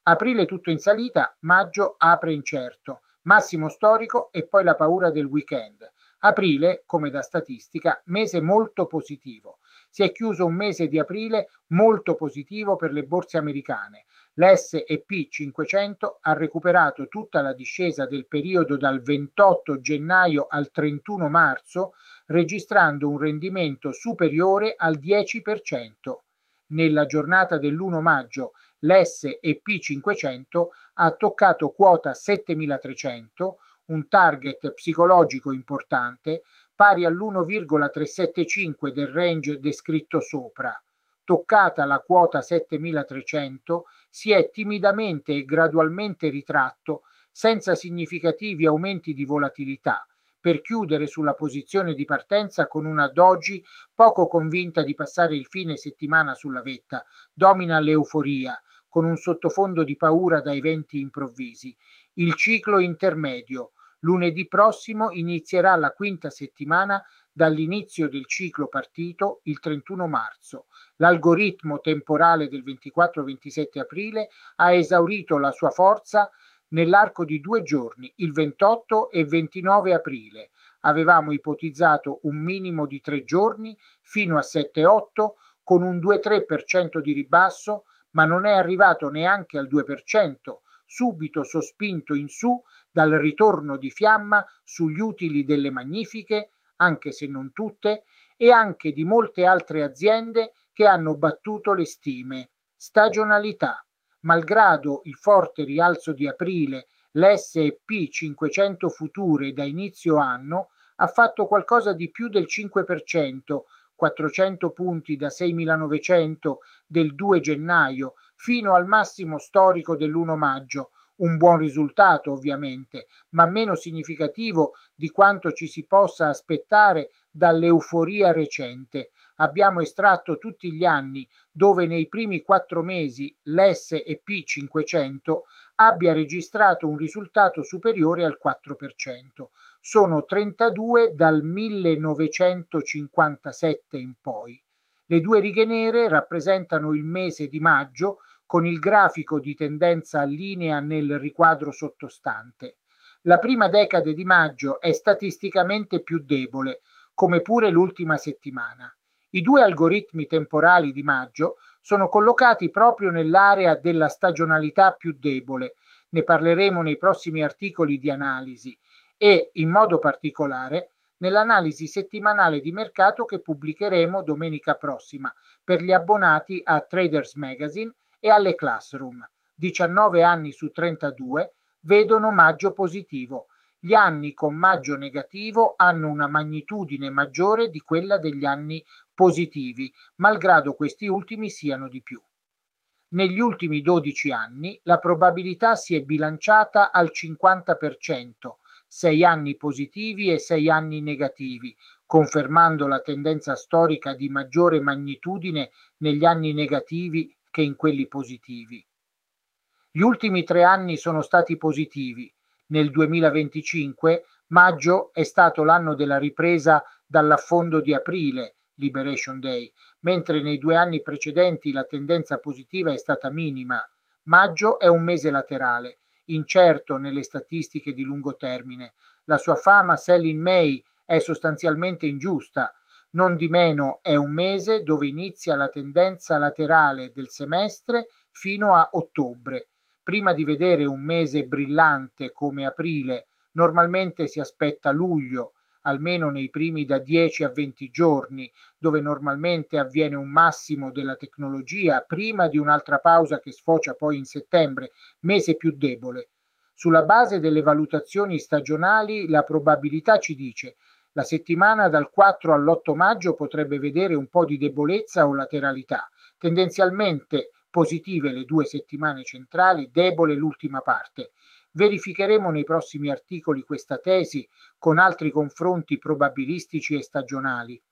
Aprile tutto in salita, maggio apre incerto, massimo storico e poi la paura del weekend. Aprile, come da statistica, mese molto positivo. Si è chiuso un mese di aprile molto positivo per le borse americane. L'S&P 500 ha recuperato tutta la discesa del periodo dal 28 gennaio al 31 marzo, registrando un rendimento superiore al 10%. Nella giornata dell'1 maggio l'S&P 500 ha toccato quota 7300, un target psicologico importante, pari all'1,375 del range descritto sopra. Toccata la quota 7300, si è timidamente e gradualmente ritratto, senza significativi aumenti di volatilità, per chiudere sulla posizione di partenza con una doji poco convinta di passare il fine settimana sulla vetta. Domina l'euforia, con un sottofondo di paura da eventi improvvisi. Il ciclo intermedio. Lunedì prossimo inizierà la quinta settimana dall'inizio del ciclo partito il 31 marzo. L'algoritmo temporale del 24-27 aprile ha esaurito la sua forza nell'arco di 2 giorni, il 28 e 29 aprile. Avevamo ipotizzato un minimo di 3 giorni fino a 7-8 con un 2-3% di ribasso, ma non è arrivato neanche al 2%, subito sospinto in su dal ritorno di fiamma sugli utili delle magnifiche, anche se non tutte, e anche di molte altre aziende che hanno battuto le stime. Stagionalità. Malgrado il forte rialzo di aprile, l'S&P 500 future da inizio anno ha fatto qualcosa di più del 5%, 400 punti da 6.900 del 2 gennaio fino al massimo storico dell'1 maggio. Un buon risultato ovviamente, ma meno significativo di quanto ci si possa aspettare dall'euforia recente. Abbiamo estratto tutti gli anni dove nei primi 4 mesi l'S&P 500 abbia registrato un risultato superiore al 4%. Sono 32 dal 1957 in poi. Le due righe nere rappresentano il mese di maggio con il grafico di tendenza a linea nel riquadro sottostante. La prima decade di maggio è statisticamente più debole, come pure l'ultima settimana. I due algoritmi temporali di maggio sono collocati proprio nell'area della stagionalità più debole. Ne parleremo nei prossimi articoli di analisi e, in modo particolare, nell'analisi settimanale di mercato che pubblicheremo domenica prossima per gli abbonati a Traders Magazine e alle Classroom. 19 anni su 32 vedono maggio positivo. Gli anni con maggio negativo hanno una magnitudine maggiore di quella degli anni positivi, malgrado questi ultimi siano di più. Negli ultimi 12 anni la probabilità si è bilanciata al 50%, 6 anni positivi e 6 anni negativi, confermando la tendenza storica di maggiore magnitudine negli anni negativi che in quelli positivi. Gli ultimi 3 anni sono stati positivi. Nel 2025 maggio è stato l'anno della ripresa dall'affondo di aprile, Liberation Day, mentre nei 2 anni precedenti la tendenza positiva è stata minima. Maggio è un mese laterale, incerto nelle statistiche di lungo termine. La sua fama sell in May è sostanzialmente ingiusta. Non di meno è un mese dove inizia la tendenza laterale del semestre fino a ottobre. Prima di vedere un mese brillante come aprile, normalmente si aspetta luglio, almeno nei primi da 10 a 20 giorni, dove normalmente avviene un massimo della tecnologia prima di un'altra pausa che sfocia poi in settembre, mese più debole. Sulla base delle valutazioni stagionali, la probabilità ci dice la settimana dal 4 all'8 maggio potrebbe vedere un po' di debolezza o lateralità, tendenzialmente positive le 2 settimane centrali, debole l'ultima parte. Verificheremo nei prossimi articoli questa tesi con altri confronti probabilistici e stagionali.